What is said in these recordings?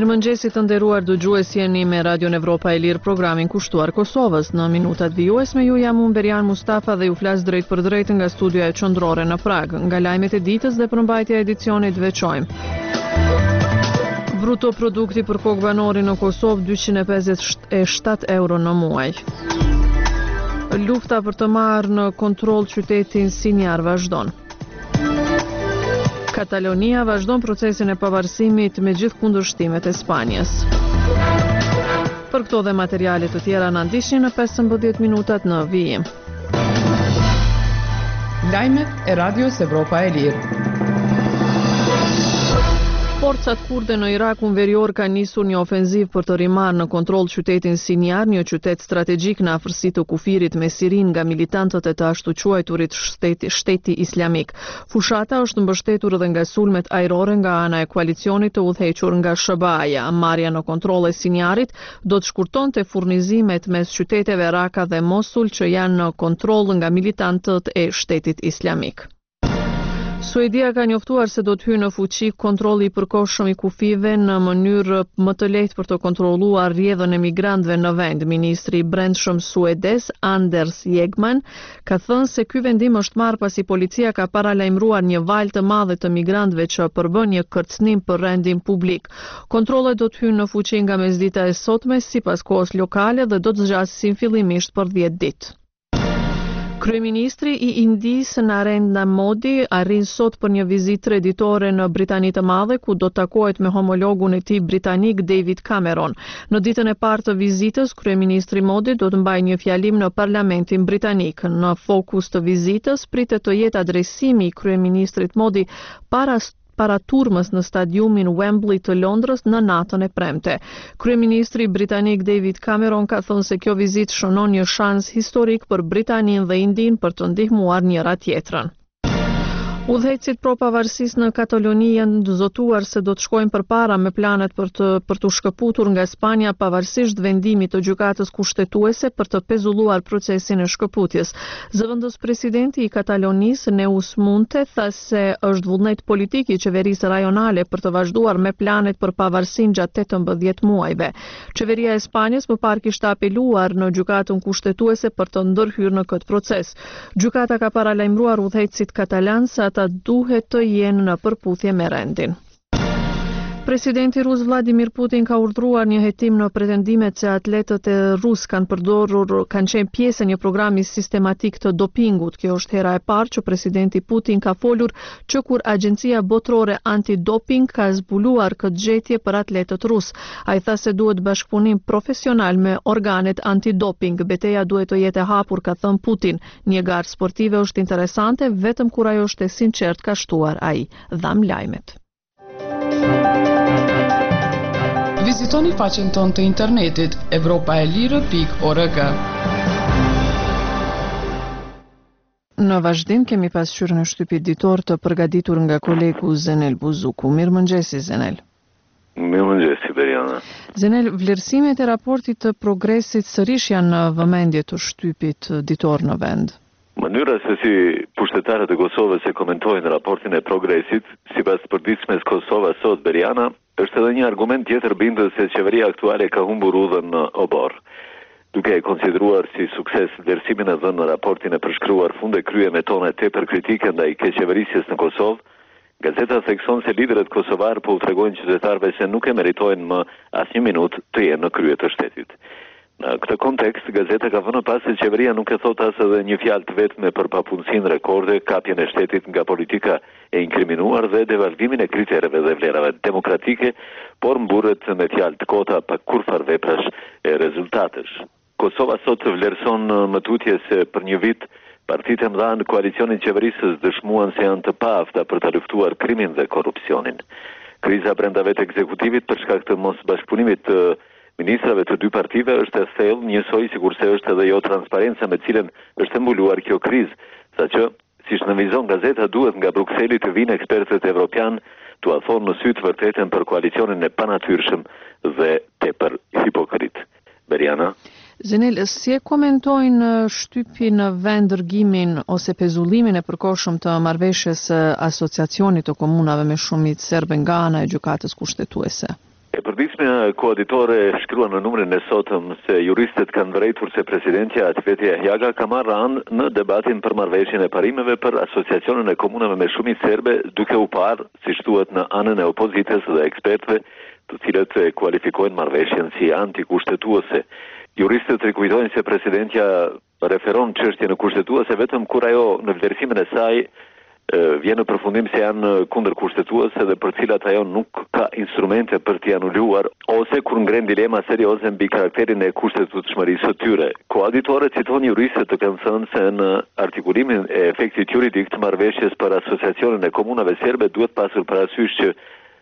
Mirëmëngjesi të nderuar dëgjues, jeni me Radion Evropa e Lirë, programin kushtuar Kosovës. Në minutat vijuesme ju jam unë Berian Mustafa dhe ju flas drejt për drejt nga studioja qendrore në Prag. Nga lajmet e ditës dhe përmbajtja e edicionit veçojmë. Bruto produkti për kokë banori në Kosovë 257 euro në muaj. Lufta për të marrë në kontroll qytetin Sinjar vazhdon. Katalonia vazhdon procesin e pavarësimit me gjithë kundërshtimet e Spanjës. Për këto dhe materialet të tjera na ndiqni në 15 minutat në vijim. Lajmet e Radios Evropa e Lirë. Forcat kurde në Irakun Verior ka nisur një ofenziv për të rimarrë në kontroll qytetin Sinjar, një qytet strategjik në afërsi të kufirit me Sirin nga militantët e të ashtu quajturit shteti islamik. Fushata është mbështetur edhe nga sulmet ajrore nga ana e koalicionit të udhëhequr nga SHBA-ja. Marrja në kontroll e Sinjarit do të shkurtonte furnizimet mes qyteteve Raka dhe Mosul që janë në kontroll nga militantët e shtetit islamik. Suedia ka njoftuar se do të hyjë në fuqi kontrolli i përkohshëm i kufive në mënyrë më të lehtë për të kontrolluar rrjedhën e migrantëve në vend. Ministri i Brendshëm suedes Anders Ygeman ka thënë se ky vendim është marrë pasi policia ka paralajmëruar një valë të madhe të migrantëve që përbën një kërcënim për rendin publik. Kontrollet do të hyjnë në fuqi nga mesdita e sotme sipas kohës lokale dhe do të zgjasin fillimisht për 10 ditë. Kryeministri i Indisë Narendra Modi arrin sot për një vizitë treditore në Britani të Madhe, ku do të takohet me homologun e tij britanik David Cameron. Në ditën e parë të vizitës, kryeministri Modi do të mbajë një fjalim në Parlamentin britanik. Në fokus të vizitës pritet të jetë adresimi i kryeministrit Modi para turmës në stadiumin Wembley të Londrës në natën e premte. Kryeministri britanik David Cameron ka thënë se kjo vizitë shënon një shans historik për Britaninë dhe Indinë për të ndihmuar njëra tjetrën. Udhëheqësit pro pavarësisë në Kataloni janë zotuar se do të shkojnë përpara me planet për të shkëputur nga Spanja pavarësisht vendimit të gjykatës kushtetuese për të pezulluar procesin e shkëputjes. Zëvendës presidenti i Katalonisë Neus Munte tha se është vullnet politik i qeverisë rajonale për të vazhduar me planet për pavarësinë gjatë 18 muajve. Qeveria e Spanjës më parë kishte apeluar në gjykatën kushtetuese për të ndërhyrë në këtë proces. Gjykata ka paralajmëruar udhëheqësit katalan se ata duhet të jenë në përputhje me rendin. Presidenti rus Vladimir Putin ka urdhëruar një hetim në pretendimet se atletët e rus kanë qenë pjesë e një programi sistematik të dopingut. Kjo është hera e parë që presidenti Putin ka folur që kur Agjencia Botërore Antidoping ka zbuluar këtë gjetje për atletët rus. Ai tha se duhet bashkëpunim profesional me organet antidoping. Betejë duhet të jetë e hapur, ka thënë Putin. Një garë sportive është interesante vetëm kur ajo është e sinqert, ka shtuar ai. Dham lajmet. Vizitoni faqen tonë të internetit evropaelire.org. Në vazhdim kemi pasqyrën e shtypit ditor të përgatitur nga kolegu Zenel Buzuku. Mirëmëngjesi Zenel. Mirëmëngjesi Beriana. Zenel, vlerësimet e raportit të progresit sërish janë në vëmendje të shtypit ditor në vend. Mënyra se si pushtetarët e Kosovës e komentojnë raportin e progresit, sipas përditshmes Kosova sot Beriana, është edhe një argument tjetër bindës se qeveria aktuale ka humbur udhën në obor. Duke e konsideruar si sukses vlerësimin e dhënë në raportin e përshkruar funde krye me tona tepër kritike ndaj keqeverisjes në Kosovë, gazeta thekson se liderët kosovar po u tregojnë qytetarëve se nuk e meritojnë më asnjë minutë të jenë në krye të shtetit. Në këtë kontekst, gazeta ka vënë pas se qeveria nuk e thot as edhe një fjalë të vetme për papunësinë rekorde, kapjen e shtetit nga politika e inkriminuar dhe devalvimin e kritereve dhe vlerave demokratike, por mburret me fjalë të kota pa kurfar veprash e rezultatesh. Kosova sot vlerëson më tutje se për një vit partitë e mëdha në koalicionin qeverisës dëshmuan se janë të paafta për ta luftuar krimin dhe korrupsionin. Kriza brenda vetë ekzekutivit për shkak të mos bashkëpunimit të ministrave të dy partive është e thellë, njësoj sikurse është edhe jo transparenca me cilën është mbuluar kjo krizë, saqë, siç nënvizon gazeta, duhet nga Brukseli të vinë ekspertët evropian t'u thonë në sy të vërtetën për koalicionin e panatyrshëm dhe tepër hipokrit. Beriana? Zenel, si e komentojnë shtypin në vend dërgimin ose pezullimin e përkohshëm të marrëveshjes asociacionit të komunave me shumicë serbe nga ana e gjykatës kushtetuese? E përditshmja koaditore shkruan në numrin e sotëm se juristët kanë vërejtur se presidentja Atveti Ahjaga ka marrë anë në debatin për marrëveshjen e parimeve për asociacionin e komunave me shumicë serbe, duke u parë, siç thuhet, në anën e opozitës dhe ekspertëve, të cilët e kualifikojnë marrëveshjen si antikushtetuese. Juristët rikujtojnë se presidentja referon çështjen e kushtetuese vetëm kur ajo në vlerësimin e saj vjen në përfundim se janë kundër kushtetuese dhe për cilat ajo nuk ka instrumente për t'i anuluar, ose kur ngren dilema serioze mbi karakterin e kushtetutshmërisë së tyre. Koaditorët citojnë juristët të kanë thënë se në artikulimin e efektit juridik të marrëveshjes për asociacionin e komunave serbe duhet pasur parasysh që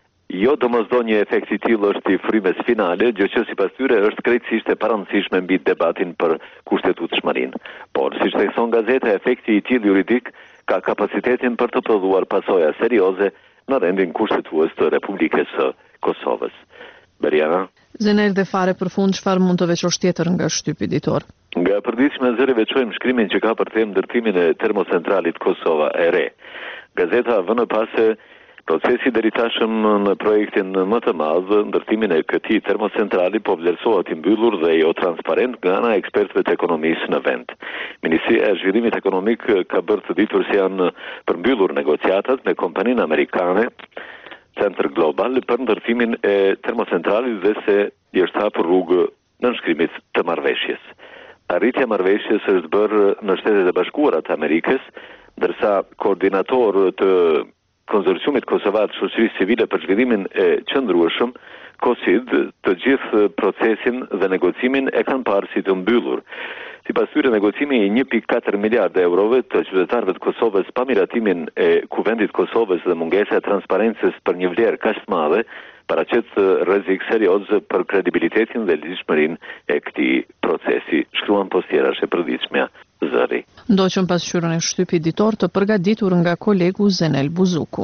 jo domosdoshmë efekti i tillë është i frymës finale, gjë që sipas tyre është krejtësisht e parandësishme mbi debatin për kushtetutshmërinë. Por siç thekson gazeta, efekti i tillë juridik ka kapacitetin për të prodhuar pasoja serioze në rendin kushtetues të Republikës së Kosovës. Beriana? Zenel dhe fare përfund, çfarë mund të veçosh tjetër nga shtypi ditor? Nga përditshme zëri veçojmë shkrimin që ka për temë ndërtimin e termocentralit Kosova e re. Gazeta vënë pas se procesi deri tashëm në projektin më të madh, ndërtimin e këtij termocentrali po vlerësohet i mbyllur dhe jo transparent nga ana e ekspertëve të ekonomisë në vend. Ministria e Zhvillimit Ekonomik ka bërë të ditur se janë përmbyllur negociatat me kompaninë amerikane Center Global për ndërtimin e termocentralit dhe se i është hapur rrugë nënshkrimit të marrëveshjes. Arritja e marrëveshjes është bërë në Shtetet e Bashkuara të Amerikës, ndërsa koordinator të Konsorciumit Kosovar të Shoqërisë Civile për Zhvillimin e Qëndrueshëm, COSID, të gjithë procesin dhe negocimin e kanë parë si të mbyllur. Sipas tyre, negocimi i 1.4 miliardë eurove të qytetarëve të Kosovës pa miratimin e Kuvendit Kosovës dhe mungesa e transparencës për një vlerë kaq të madhe paraqet rrezik serioz për kredibilitetin dhe ligjshmërinë e këtij procesi, shkruan postjerash e përditshmja Zëri. Ndoqëm pasqyrën e shtypit ditor të përgatitur nga kolegu Zenel Buzuku.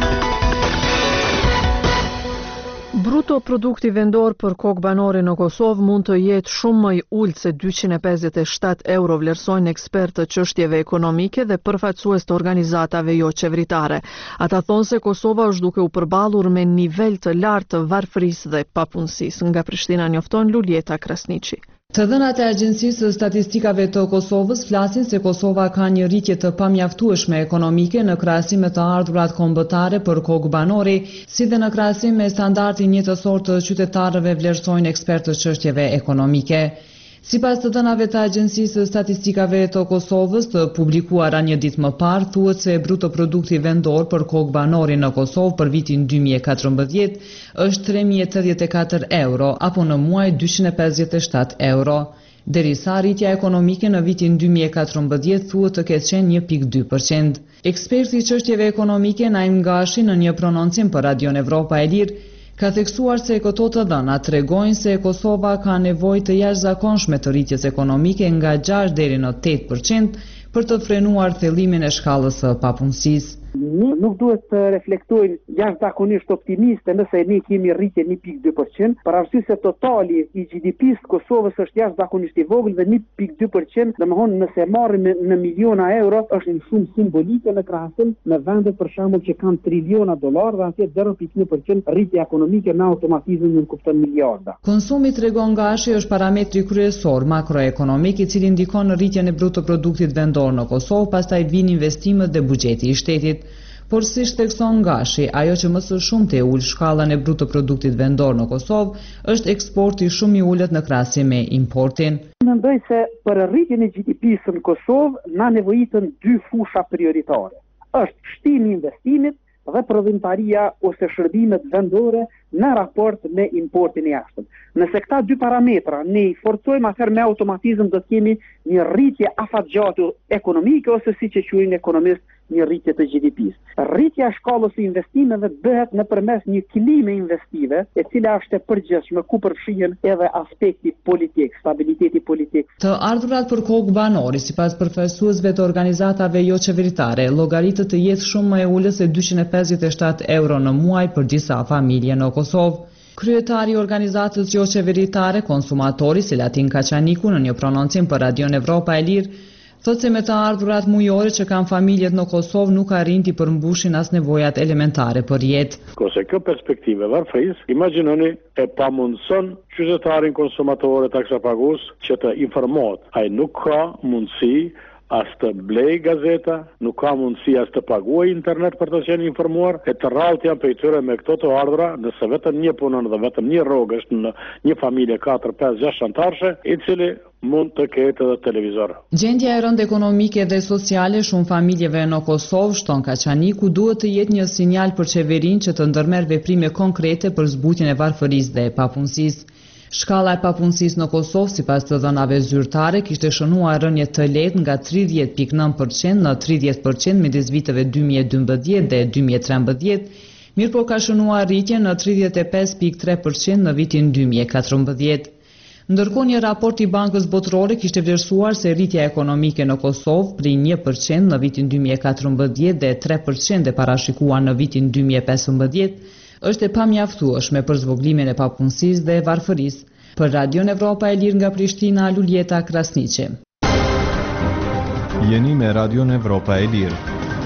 Bruto produkti vendor për kokë banore në Kosovë mund të jetë shumë më i ulët se 257 euro, vlerësojnë ekspertë të çështjeve ekonomike dhe përfaqësues të organizatave jo qeveritare. Ata thonë se Kosova është duke u përballur me nivel të lartë të varfërisë dhe papunësisë. Nga Prishtina njofton Luljeta Krasniqi. Të dhënat e Agjencisë së Statistikave të Kosovës flasin se Kosova ka një rritje të pamjaftueshme ekonomike në krahasim me të ardhurat kombëtare për kokë banori, si dhe në krahasim me standardin jetësor të qytetarëve, vlerësojnë ekspertët çështjeve ekonomike. Sipas të dhënave të Agjencisë së Statistikave të Kosovës të publikuara një ditë më parë, thuhet se bruto produkti vendor për kokë banori në Kosovë për vitin 2014 është 3.084 euro, apo në muaj 257 euro. Derisa rritja ekonomike në vitin 2014 thuhet të ketë qenë 1.2%. Eksperti i çështjeve ekonomike Naim Gashi në një prononcim për Radion Evropa e Lirë ka theksuar se këto të dhëna tregojnë se Kosova ka nevojë të jashtëzakonshme të rritjes ekonomike nga 6 deri në 8% për të frenuar thellimin e shkallës së papunësisë. Ne nuk duhet të reflektojnë jashtëzakonisht optimiste nëse ne kemi rritje 1.2%, për arsye se totali i GDP-s të Kosovës është jashtëzakonisht i vogël dhe 1.2%, domethënë nëse marrim në miliona euro, është një shumë simbolike në krahasim me vende për shembull që kanë triliona dollar dhe atje 0.1% rritje ekonomike në automatizëm nuk kupton miliarda. Konsumi, tregon Gashi, është parametri kryesor makroekonomik i cili ndikon në rritjen e bruto produktit vendor në Kosovë, pastaj vijnë investimet dhe buxheti i shtetit. Por si thekson Gashi, ajo që më së shumti e ul shkallën e bruto produktit vendor në Kosovë është eksporti shumë i ulët në krahasim me importin. Mendoj se për rritjen e GDP-s në Kosovë na nevojiten dy fusha prioritare. Është shtimi i investimit dhe prodhimtaria ose shërbimet vendore në raport me importin e jashtëm. Nëse këta dy parametra ne i forcojmë, atëherë me automatizëm do të kemi një rritje afatgjatë ekonomike ose siç e quajnë ekonomist një rritje të GDP-s. Rritja e shkallës së investimeve bëhet nëpërmes një klime investive, e cila është e përgjithshme ku përfshihen edhe aspekti politik, stabiliteti politik. Të ardhurat për kokë banori, sipas përfaqësuesve të organizatave jo qeveritare, llogaritet të jetë shumë më e ulët se 257 euro në muaj për disa familje në Kosovë. Kryetari i organizatës jo qeveritare Konsumatori, Selatin Kaçaniku, në një prononcim për Radion Evropa e Lirë, Thotë se me të ardhurat mujore që kanë familjet në Kosovë nuk arrin t'i përmbushin as nevojat elementare për jetë. Ose kjo perspektive varfërisë, imagjinoni e pamundson qytetarin konsumator taksapagus që të informohet. Ai nuk ka mundësi as të blej gazeta, nuk ka mundësi as të paguaj internet për të qenë informuar, e të rrallët janë për i tyre me këto të ardhra, nëse vetëm një punon dhe vetëm një rrogë është në një familje 4, 5, 6 antarëse, i cili mund të ketë edhe televizor. Gjendja e rëndë ekonomike dhe sociale shumë familjeve në Kosovë, shton Kaçaniku, duhet të jetë një sinjal për qeverinë që të ndërmerr veprime konkrete për zbutjen e varfërisë dhe papunësisë. Shkalla e papunësisë në Kosovë, sipas të dhënave zyrtare, kishte shënuar rënje të lehtë nga 30.9% në 30% midis viteve 2012 dhe 2013, mirëpo ka shënuar rritje në 35.3% në vitin 2014. Ndërkohë një raport i Bankës Botërore kishte vlerësuar se rritja ekonomike në Kosovë pri 1% në vitin 2014 dhe 3% e parashikuar në vitin 2015 është e pamjaftueshme për zvogëlimin e papunësisë dhe varfërisë. Për Radion Evropa e Lirë nga Prishtina, Luljeta Krasniqi. Jeni me Radion Evropa e Lirë.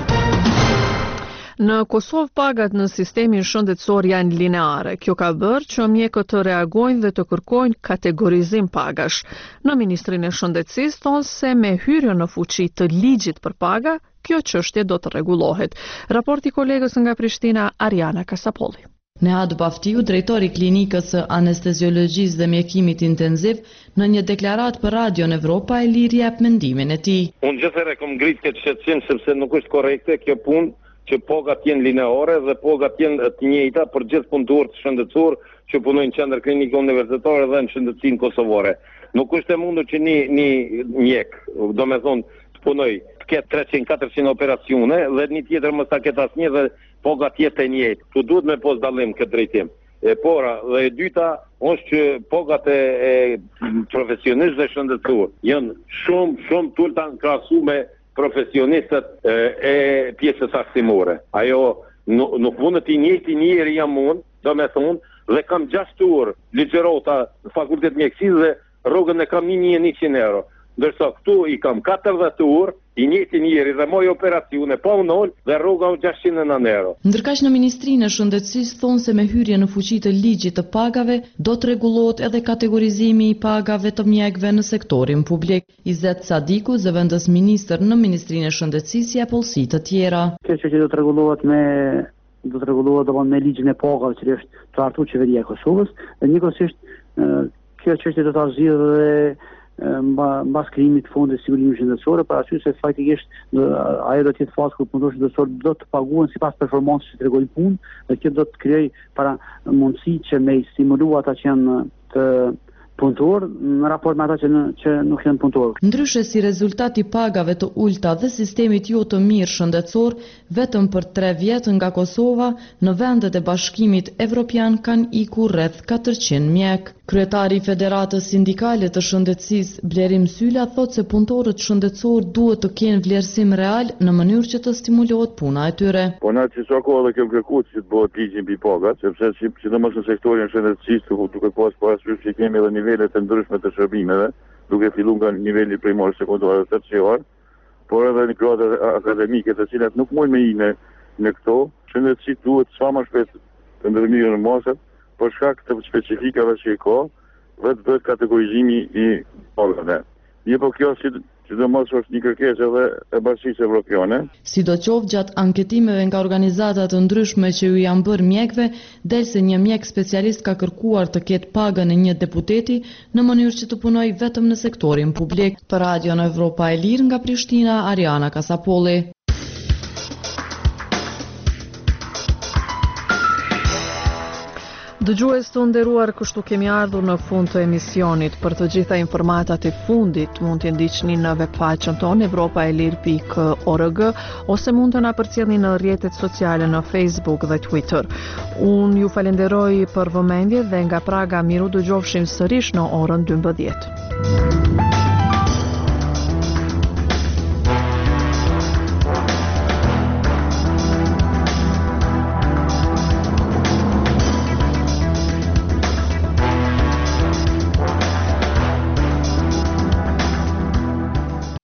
Në Kosovë pagat në sistemin shëndetësor janë lineare. Kjo ka bërë që mjekët të reagojnë dhe të kërkojnë kategorizim pagash. Në Ministrinë e Shëndetësisë thonë se me hyrjen në fuqi të ligjit për paga, kjo çështje do të rregullohet. Raporti kolegës nga Prishtina, Ariana Kasapolli. Nead Baftiu, drejtori klinikës së anesteziologjisë dhe mjekimit intenziv, në një deklarat për Radion Evropa e Lirë jep mendimin e tij. Unë gjithëherë kam ngritë këtë shqetësim sepse nuk është korrekte kjo punë që pagat jenë lineare dhe pagat jenë të njëjta për gjithë punëtorët shëndetësor që punojnë në qendër klinike universitare dhe në shëndetësinë kosovare. Nuk është e mundur që një mjek, domethënë të punoj të ketë 300-400 operacione dhe një tjetër mos ta ketë asnjë dhe pagat jetë e njëjtë. Tu duhet me pos dallim këtë drejtim. Dhe e dyta është që pagat e profesionistë dhe shëndetësor janë shumë tulta në krahasim me profesionistët e pjesës aksimore. Ajo nuk mund të njëjti njëri jam unë, do me thonë, dhe kam 6 orë ligjërota në fakultet mjekësisë dhe rrogën e kam 1.100 euro. Ndërsa këtu i kam 40 orë, i njëjti njëri dhe moj operacione pa unol dhe rroga 609 euro. Ndërkaq në Ministrinë e Shëndetësisë thonë se me hyrje në fuqi të ligjit të pagave do të rregullohet edhe kategorizimi i pagave të mjekëve në sektorin publik. Izet Sadiku, zëvendës ministër në Ministrinë e Shëndetësisë, jep pollësi të tjera. Kjo që do të rregullohet me ligjin e pagave që është të hartuar qeveria e Kosovës, dhe njëkohësisht kjo çështje do ta zgjidhë dhe mbas krijimit të fondit sigurimit shëndetësor, për arsye se faktikisht ajo do të jetë fazë kur punëtorët shëndetësor do të paguhen sipas performancës që tregojnë punë, dhe kjo do të krijojë para mundësi që me stimulua ata që janë të punëtor në raport me ata që nuk janë punëtor. Ndryshe si rezultat i pagave të ulta dhe sistemit jo të mirë shëndetësor, vetëm për 3 vjet nga Kosova, në vendet e Bashkimit Evropian kanë ikur rreth 400 mjek. Kryetari i Federatës Sindikale të Shëndetësisë, Blerim Syla, thotë se punëtorët shëndetësor duhet të kenë vlerësim real në mënyrë që të stimulohet puna e tyre. Po na që sa kohë dhe kemë kërkuar që të bëhet ligjin mbi pagat, sepse sidomos në sektorin shëndetësisë duke pasur parasysh që kemi edhe nivele të ndryshme të shërbimeve, duke filluar nga niveli primar, sekondar dhe terciar, por edhe në gradë akademike të cilat nuk mund me inë në këto, shëndetësia duhet sa më shpejt të ndërmirë në masat, për shkak të specifikave që ka, vetë bëhet kategorizimi i pagave. Po kjo sidomos është një kërkesë edhe e Bashkisë Evropiane. Sidoqoftë gjatë anketimeve nga organizata të ndryshme që ju janë bërë mjekëve, del se një mjek specialist ka kërkuar të ketë pagën e një deputeti në mënyrë që të punojë vetëm në sektorin publik. Për Radion Evropa e Lirë nga Prishtina, Ariana Kasapolli. Dëgjues të nderuar, kështu kemi ardhur në fund të emisionit. Për të gjitha informatat e fundit mund t'i ndiqni në webfaqen tonë europaelir.org ose mund të na përcjellni në rrjetet sociale në Facebook dhe Twitter. Unë ju falenderoj për vëmendje dhe nga Praga miru dëgjofshim sërish në orën 12.